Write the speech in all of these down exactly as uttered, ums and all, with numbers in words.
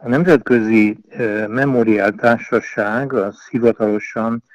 A Nemzetközi Memorial Társaság az hivatalosan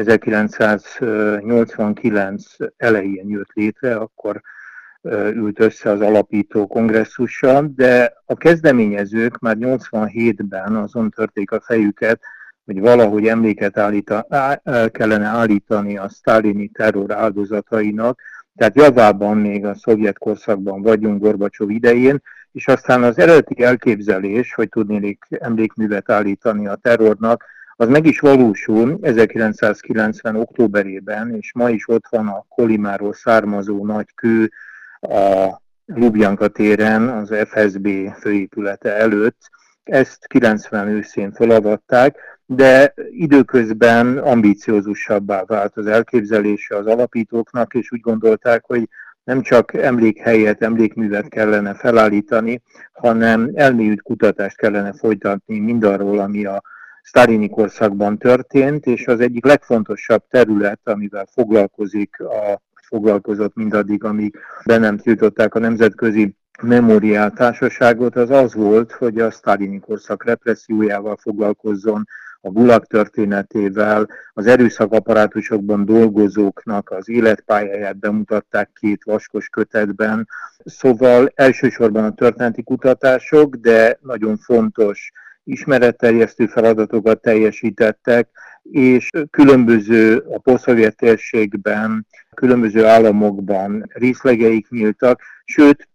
ezerkilencszáznyolcvankilenc elején jött létre, akkor ült össze az alapító kongresszussal, de a kezdeményezők már nyolcvanhétben azon törték a fejüket, hogy valahogy emléket állíta, kellene állítani a sztálini terror áldozatainak, tehát javában még a szovjet korszakban vagyunk Gorbacsov idején, és aztán az eredeti elképzelés, hogy tudnélik emlékművet állítani a terrornak, az meg is valósul ezerkilencszázkilencven. októberében, és ma is ott van a Kolimáról származó nagy kő a Lubjanka téren, az ef es bé főépülete előtt. Ezt kilencven őszén felavatták, de időközben ambíciózusabbá vált az elképzelése az alapítóknak, és úgy gondolták, hogy nem csak emlékhelyet, emlékművet kellene felállítani, hanem elmélyült kutatást kellene folytatni mindarról, ami a sztálini korszakban történt, és az egyik legfontosabb terület, amivel foglalkozik, a, foglalkozott mindaddig, amíg be nem tiltották a Nemzetközi Memorial Társaságot, az az volt, hogy a sztálini korszak repressziójával foglalkozzon, a gulag történetével, az erőszakapparátusokban dolgozóknak az életpályáját bemutatták két vaskos kötetben. Szóval elsősorban a történeti kutatások, de nagyon fontos ismeretterjesztő feladatokat teljesítettek, és különböző a posztszovjet térségben, különböző államokban részlegeik nyíltak, sőt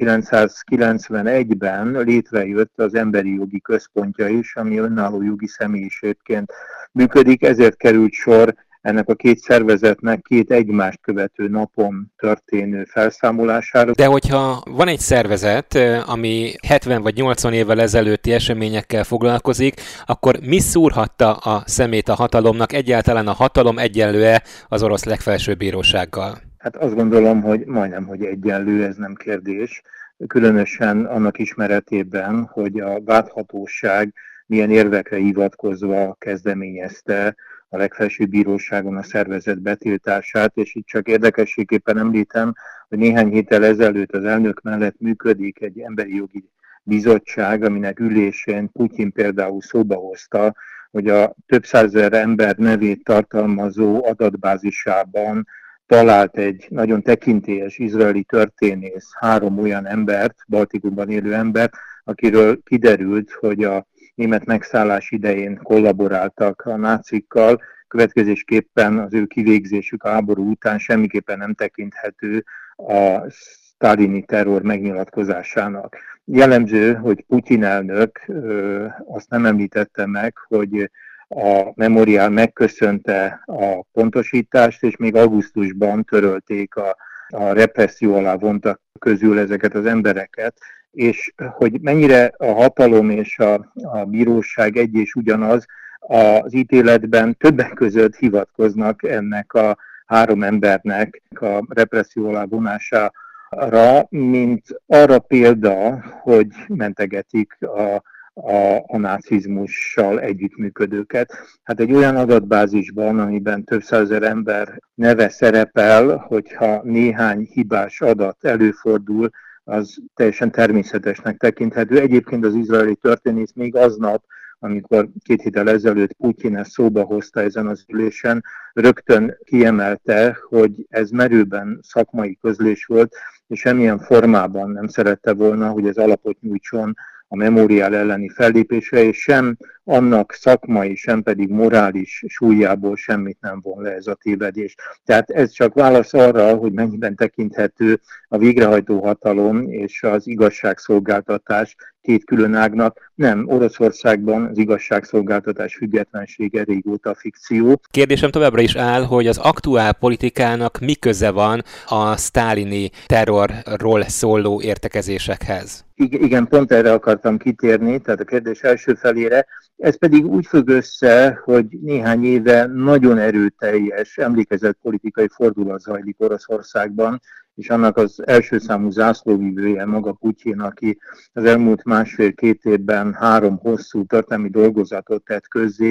ezerkilencszázkilencvenegyben létrejött az Emberi Jogi Központja is, ami önálló jogi személyiségként működik, ezért került sor ennek a két szervezetnek két egymást követő napon történő felszámolására. De hogyha van egy szervezet, ami hetven vagy nyolcvan évvel ezelőtti eseményekkel foglalkozik, akkor mi szúrhatta a szemét a hatalomnak? Egyáltalán a hatalom egyenlő-e az orosz legfelsőbb bírósággal? Hát azt gondolom, hogy majdnem, hogy egyenlő, ez nem kérdés. Különösen annak ismeretében, hogy a vádhatóság milyen érvekre hivatkozva kezdeményezte a legfelsőbb bíróságon a szervezet betiltását, és itt csak érdekességképpen említem, hogy néhány héttel ezelőtt az elnök mellett működik egy emberi jogi bizottság, aminek ülésén Putyin például szóba hozta, hogy a több százezer ember nevét tartalmazó adatbázisában talált egy nagyon tekintélyes izraeli történész három olyan embert, Baltikumban élő embert, akiről kiderült, hogy a német megszállás idején kollaboráltak a nácikkal, következésképpen az ő kivégzésük a háború után semmiképpen nem tekinthető a sztálini terror megnyilatkozásának. Jellemző, hogy Putyin elnök ö, azt nem említette meg, hogy a Memorial megköszönte a pontosítást, és még augusztusban törölték a, a represszió alá vontak közül ezeket az embereket, és hogy mennyire a hatalom és a, a bíróság egy és ugyanaz, az ítéletben többek között hivatkoznak ennek a három embernek a represszió alá vonására, mint arra példa, hogy mentegetik a A, a nácizmussal együttműködőket. Hát egy olyan adatbázisban, amiben több százezer ember neve szerepel, hogyha néhány hibás adat előfordul, az teljesen természetesnek tekinthető. Egyébként az izraeli történész még aznap, amikor két héttel ezelőtt Putyin ezt szóba hozta ezen az ülésen, rögtön kiemelte, hogy ez merőben szakmai közlés volt, és semmilyen formában nem szerette volna, hogy ez alapot nyújtson a Memorial elleni fellépésre, és sem annak szakmai, sem pedig morális súlyából semmit nem von le ez a tévedés. Tehát ez csak válasz arra, hogy mennyiben tekinthető a végrehajtó hatalom és az igazságszolgáltatás két külön ágnak. Nem, Oroszországban az igazságszolgáltatás függetlensége régóta fikció. Kérdésem továbbra is áll, hogy az aktuál politikának mi köze van a sztálini terrorról szóló értekezésekhez? Igen, pont erre akartam kitérni, tehát a kérdés első felére. Ez pedig úgy függ össze, hogy néhány éve nagyon erőteljes emlékezetpolitikai fordulat zajlik Oroszországban, és annak az első számú zászlóvivője maga Putyin, aki az elmúlt másfél-két évben három hosszú történelmi dolgozatot tett közzé,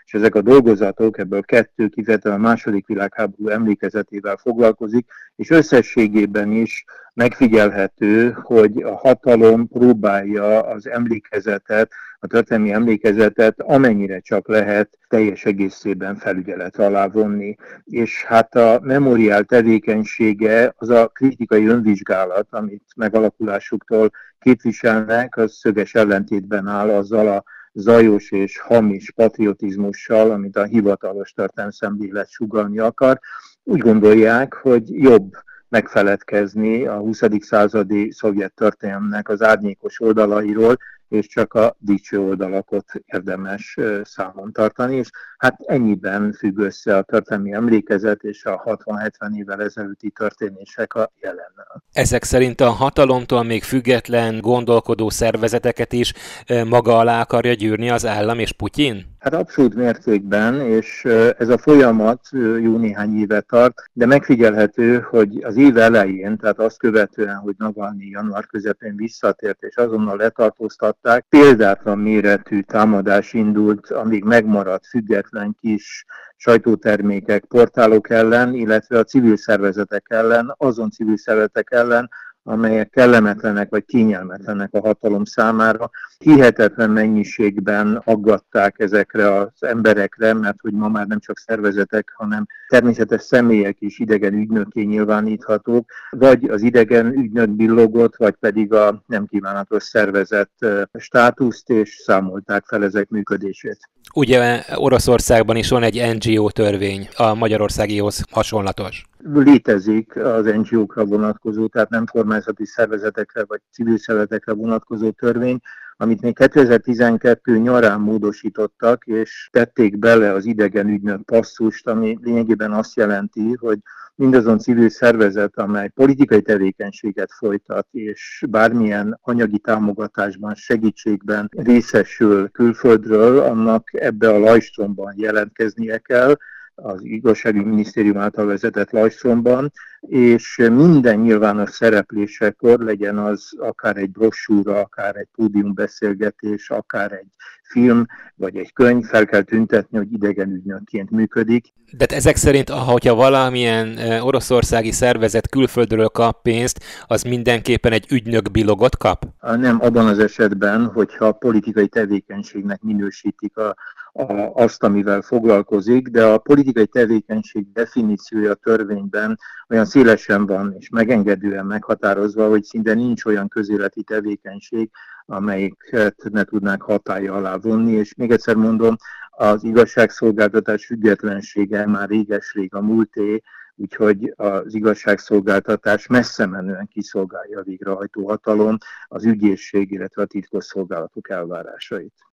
és ezek a dolgozatok, ebből kettő kifejezetten a második világháború emlékezetével foglalkozik, és összességében is megfigyelhető, hogy a hatalom próbálja az emlékezetet, a történelmi emlékezetet amennyire csak lehet teljes egészében felügyelet alá vonni. És hát a memoriál tevékenysége, az a kritikai önvizsgálat, amit megalakulásuktól képviselnek, az szöges ellentétben áll azzal a zajos és hamis patriotizmussal, amit a hivatalos történelemszemlélet sugallni akar. Úgy gondolják, hogy jobb megfeledkezni a huszadik századi szovjet történelemnek az árnyékos oldalairól, és csak a dicső oldalakat érdemes számon tartani, és hát ennyiben függ össze a történelmi emlékezet és a hatvan-hetven évvel ezelőtti történések a jelennel. Ezek szerint a hatalomtól még független gondolkodó szervezeteket is maga alá akarja gyűrni az állam és Putyin? Hát abszolút mértékben, és ez a folyamat jó néhány éve tart, de megfigyelhető, hogy az év elején, tehát azt követően, hogy Navalnyi január közepén visszatért, és azonnal letartóztatták, példátlan méretű támadás indult, amíg megmaradt független kis sajtótermékek, portálok ellen, illetve a civil szervezetek ellen, azon civil szervezetek ellen, amelyek kellemetlenek vagy kényelmetlenek a hatalom számára. Hihetetlen mennyiségben aggatták ezekre az emberekre, mert hogy ma már nem csak szervezetek, hanem természetes személyek is idegen ügynökké nyilváníthatók, vagy az idegen ügynök billogott, vagy pedig a nem kívánatos szervezet státuszt, és számolták fel ezek működését. Ugye Oroszországban is van egy en gé o törvény, a magyarországihoz hasonlatos. Létezik az en gé ókra vonatkozó, tehát nem kormányzati szervezetekre vagy civil szervezetekre vonatkozó törvény, amit még kétezer-tizenkettő nyarán módosítottak, és tették bele az idegen ügynök passzust, ami lényegében azt jelenti, hogy mindazon civil szervezet, amely politikai tevékenységet folytat, és bármilyen anyagi támogatásban, segítségben részesül külföldről, annak ebbe a lajstromban jelentkeznie kell, az igazságügyi minisztérium által vezetett lajstromban, és minden nyilvános szereplésekor, legyen az akár egy brossúra, akár egy pódiumbeszélgetés, akár egy film, vagy egy könyv, fel kell tüntetni, hogy idegen ügynökként működik. De ezek szerint, hogyha valamilyen oroszországi szervezet külföldről kap pénzt, az mindenképpen egy ügynök bilogot kap? Nem abban az esetben, hogyha politikai tevékenységnek minősítik a, a, azt, amivel foglalkozik, de a politikai tevékenység definíciója a törvényben olyan szélesen van és megengedően meghatározva, hogy szinte nincs olyan közéleti tevékenység, amelyiket ne tudnák hatálya alá vonni, és még egyszer mondom, az igazságszolgáltatás függetlensége már réges-rég a múlté, úgyhogy az igazságszolgáltatás messze menően kiszolgálja a végrehajtó hatalom, az ügyészség, illetve a titkosszolgálatok elvárásait.